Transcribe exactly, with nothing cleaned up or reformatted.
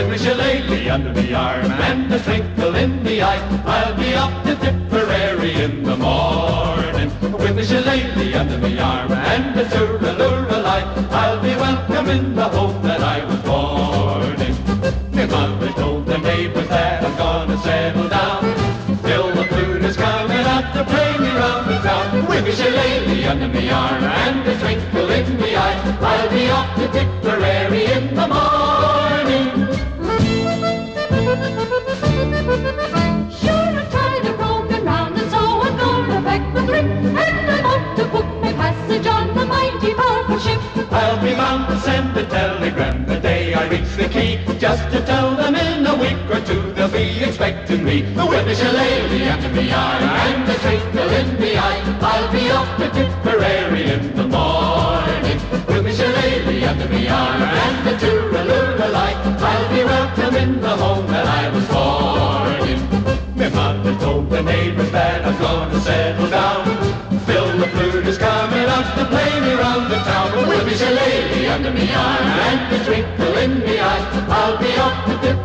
With me shillelagh under the arm and a twinkle in the eye, I'll be off to Tipperary in the morning. With me shillelagh under the arm and a tooralooralike, I'll be welcome in the home that I was born in. My mother told the neighbours that I'm gonna settle down, till the flute is coming out to play me round the town. With me shillelagh under the arm and a twinkle in the eye, I'll be off to Tipperary in the morning. Sure, I'm tired of roaming round, and so I'm gonna beg the trip, and I want to book my passage on the mighty powerful ship. I'll be bound to send a telegram the day I reach the quay, just to tell them in a week or two they'll be expecting me. With a shillelagh under the arm and a twinkle in the eye, I'll be off to Tipperary in the morning. With a shillelagh under the arm and a tooralooralike, I'll be welcome in the home that I was born in. My mother told the neighbours that I'm gonna settle down, Phil the flute is coming out to play me round the town. With me shillelagh under me arm and a twinkle in the eye, I'll be off to Tipperary